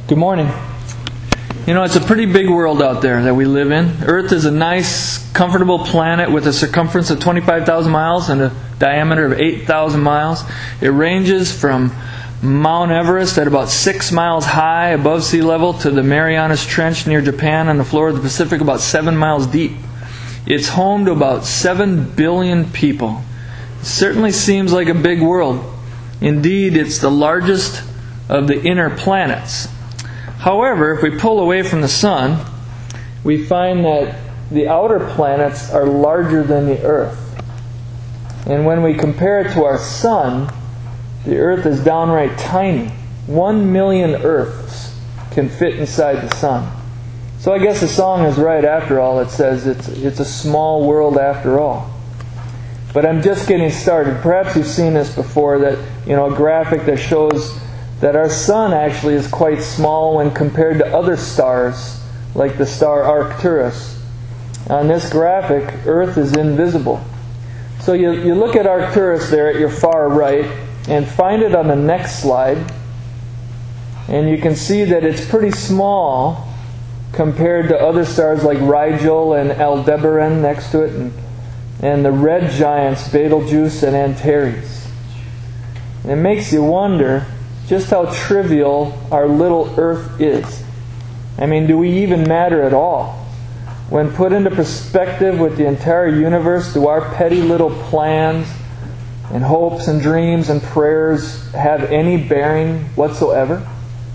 Good morning. You know, it's a pretty big world out there that we live in. Earth is a nice, comfortable planet with a circumference of 25,000 miles and a diameter of 8,000 miles. It ranges from Mount Everest at about 6 miles high above sea level to the Marianas Trench near Japan on the floor of the Pacific about 7 miles deep. It's home to about 7 billion people. It certainly seems like a big world. Indeed, it's the largest of the inner planets. However, if we pull away from the Sun, we find that the outer planets are larger than the Earth. And when we compare it to our Sun, the Earth is downright tiny. 1 million Earths can fit inside the Sun. So I guess the song is right after all. It says it's a small world after all. But I'm just getting started. Perhaps you've seen this before, that a graphic that shows that our Sun actually is quite small when compared to other stars, like the star Arcturus. On this graphic, Earth is invisible. So you look at Arcturus there at your far right, and find it on the next slide, and you can see that it's pretty small compared to other stars like Rigel and Aldebaran next to it, and the red giants Betelgeuse and Antares. And it makes you wonder just how trivial our little Earth is. I mean, do we even matter at all? When put into perspective with the entire universe, do our petty little plans and hopes and dreams and prayers have any bearing whatsoever?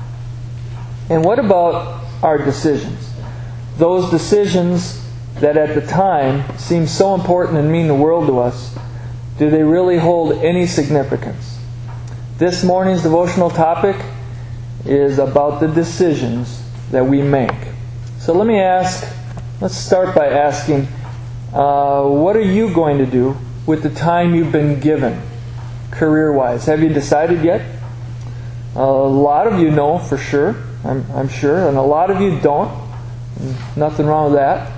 And what about our decisions? Those decisions that at the time seem so important and mean the world to us, do they really hold any significance? This morning's devotional topic is about the decisions that we make. So let's start by asking, what are you going to do with the time you've been given, career-wise? Have you decided yet? A lot of you know for sure, I'm sure, and a lot of you don't. Nothing wrong with that.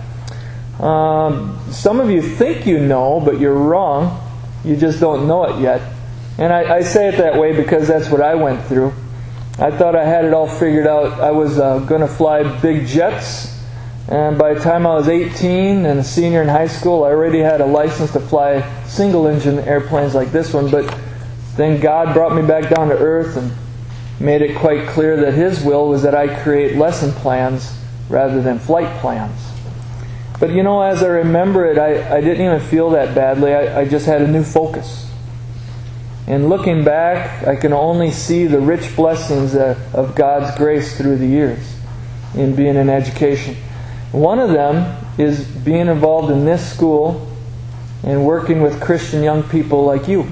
Some of you think you know, but you're wrong. You just don't know it yet. And I say it that way because that's what I went through. I thought I had it all figured out. I was going to fly big jets. And by the time I was 18 and a senior in high school, I already had a license to fly single-engine airplanes like this one. But then God brought me back down to earth and made it quite clear that His will was that I create lesson plans rather than flight plans. But as I remember it, I didn't even feel that badly. I just had a new focus. And looking back, I can only see the rich blessings of God's grace through the years in being in education. One of them is being involved in this school and working with Christian young people like you.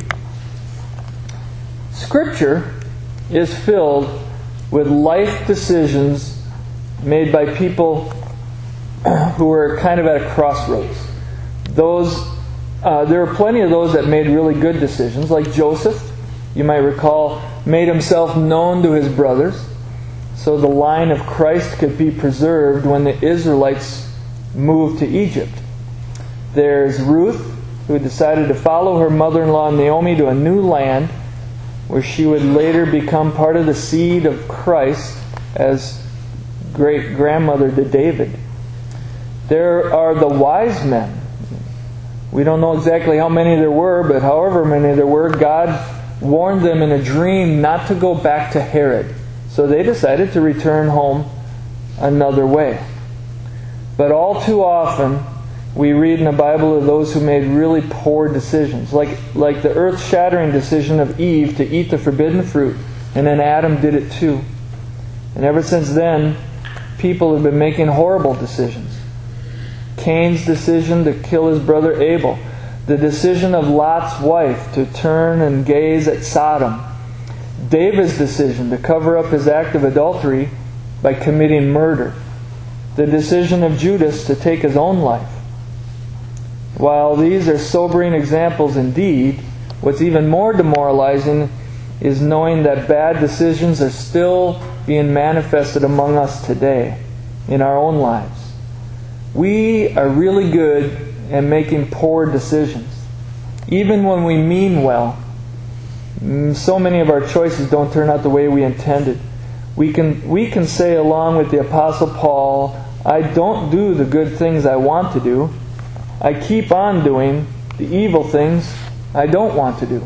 Scripture is filled with life decisions made by people who are kind of at a crossroads. There are plenty of those that made really good decisions, like Joseph, you might recall, made himself known to his brothers so the line of Christ could be preserved when the Israelites moved to Egypt. There's Ruth, who decided to follow her mother-in-law Naomi to a new land where she would later become part of the seed of Christ as great-grandmother to David. There are the wise men. We don't know exactly how many there were, but however many there were, God warned them in a dream not to go back to Herod. So they decided to return home another way. But all too often, we read in the Bible of those who made really poor decisions, like the earth-shattering decision of Eve to eat the forbidden fruit, and then Adam did it too. And ever since then, people have been making horrible decisions. Cain's decision to kill his brother Abel, the decision of Lot's wife to turn and gaze at Sodom, David's decision to cover up his act of adultery by committing murder, the decision of Judas to take his own life. While these are sobering examples indeed, what's even more demoralizing is knowing that bad decisions are still being manifested among us today in our own lives. We are really good at making poor decisions. Even when we mean well, so many of our choices don't turn out the way we intended. We can say along with the Apostle Paul, I don't do the good things I want to do. I keep on doing the evil things I don't want to do.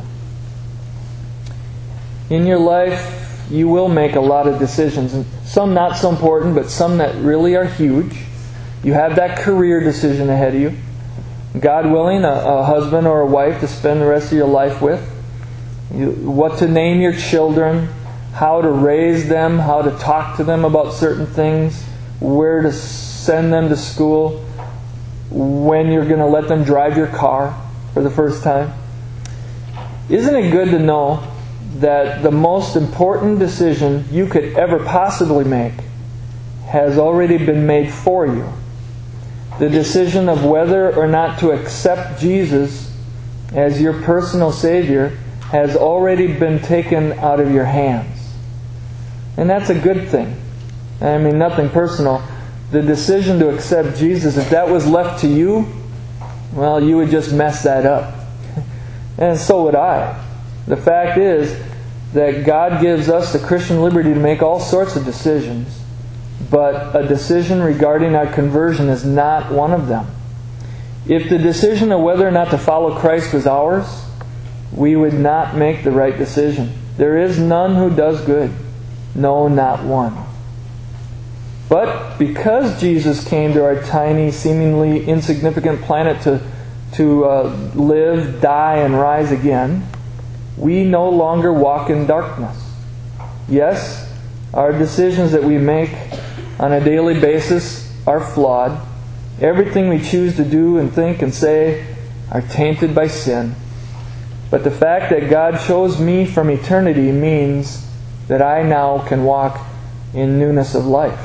In your life, you will make a lot of decisions. And some not so important, but some that really are huge. You have that career decision ahead of you. God willing, a husband or a wife to spend the rest of your life with. What to name your children. How to raise them. How to talk to them about certain things. Where to send them to school. When you're going to let them drive your car for the first time. Isn't it good to know that the most important decision you could ever possibly make has already been made for you? The decision of whether or not to accept Jesus as your personal Savior has already been taken out of your hands. And that's a good thing. I mean, nothing personal. The decision to accept Jesus, if that was left to you, well, you would just mess that up. And so would I. The fact is that God gives us the Christian liberty to make all sorts of decisions. But a decision regarding our conversion is not one of them. If the decision of whether or not to follow Christ was ours, we would not make the right decision. There is none who does good. No, not one. But because Jesus came to our tiny, seemingly insignificant planet to live, die, and rise again, we no longer walk in darkness. Yes, our decisions that we make on a daily basis are flawed. Everything we choose to do and think and say are tainted by sin. But the fact that God chose me from eternity means that I now can walk in newness of life.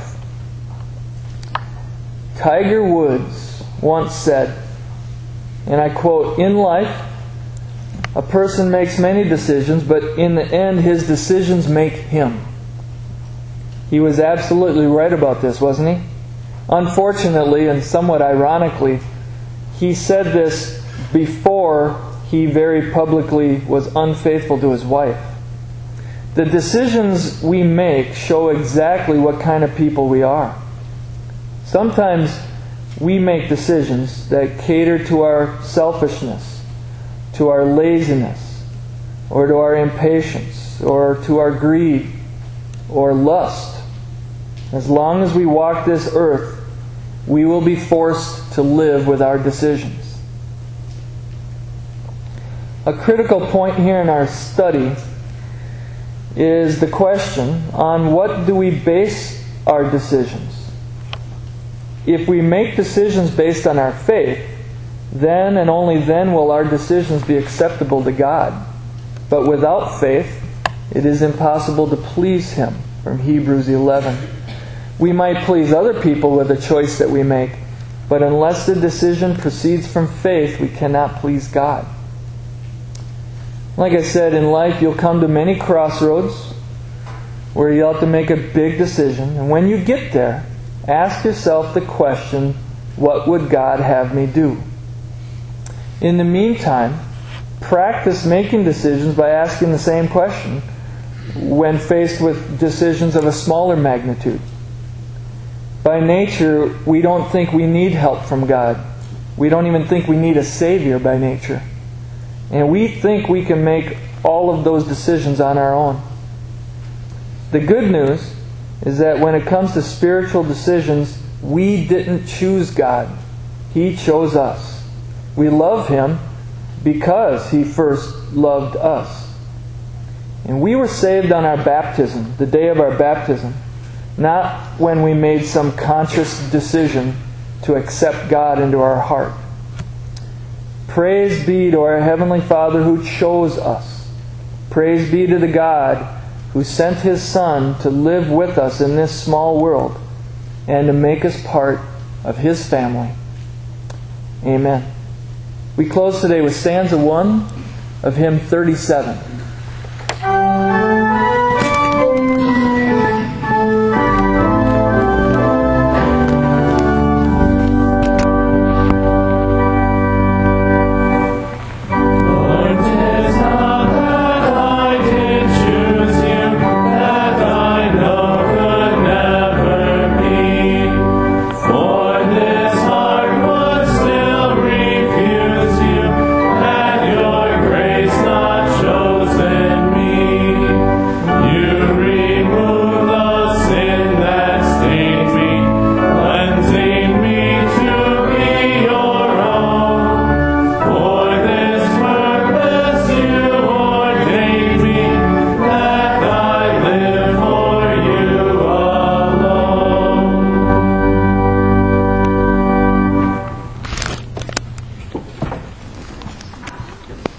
Tiger Woods once said, and I quote, "In life, a person makes many decisions, but in the end his decisions make him." He was absolutely right about this, wasn't he? Unfortunately, and somewhat ironically, he said this before he very publicly was unfaithful to his wife. The decisions we make show exactly what kind of people we are. Sometimes we make decisions that cater to our selfishness, to our laziness, or to our impatience, or to our greed, or lust. As long as we walk this earth, we will be forced to live with our decisions. A critical point here in our study is the question, on what do we base our decisions? If we make decisions based on our faith, then and only then will our decisions be acceptable to God. But without faith, it is impossible to please Him, from Hebrews 11. We might please other people with the choice that we make, but unless the decision proceeds from faith, we cannot please God. Like I said, in life you'll come to many crossroads where you'll have to make a big decision. And when you get there, ask yourself the question, what would God have me do? In the meantime, practice making decisions by asking the same question when faced with decisions of a smaller magnitude. By nature, we don't think we need help from God. We don't even think we need a Savior by nature. And we think we can make all of those decisions on our own. The good news is that when it comes to spiritual decisions, we didn't choose God. He chose us. We love Him because He first loved us. And we were saved on our baptism, the day of our baptism, not when we made some conscious decision to accept God into our heart. Praise be to our Heavenly Father who chose us. Praise be to the God who sent His Son to live with us in this small world and to make us part of His family. Amen. We close today with stanza 1 of hymn 37.